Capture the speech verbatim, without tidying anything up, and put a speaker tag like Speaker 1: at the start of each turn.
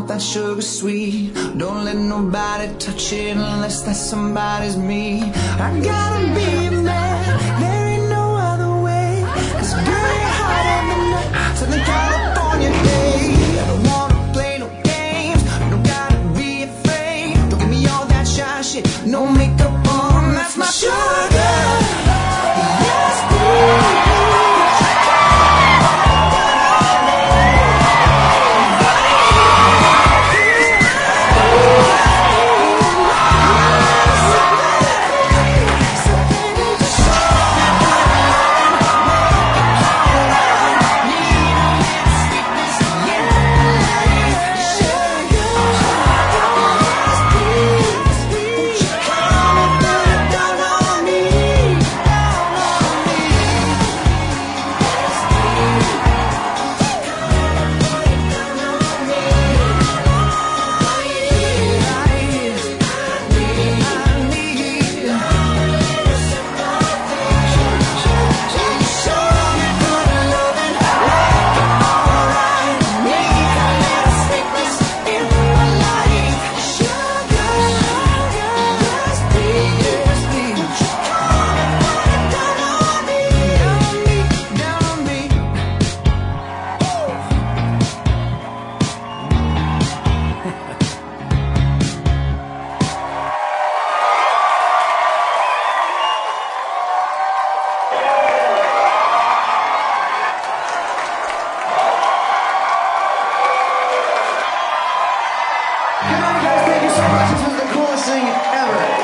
Speaker 1: that sugar sweet. Don't let nobody touch it unless that somebody's me. I gotta be a man, there ain't no other way. 'Cause girl, you're hotter than the Southern California day. I don't wanna play no games, don't gotta be afraid. Don't give me all that shy shit, no makeup on, that's my sugar. Yes, please.
Speaker 2: Good night, guys. Thank you so much. This was the coolest thing ever.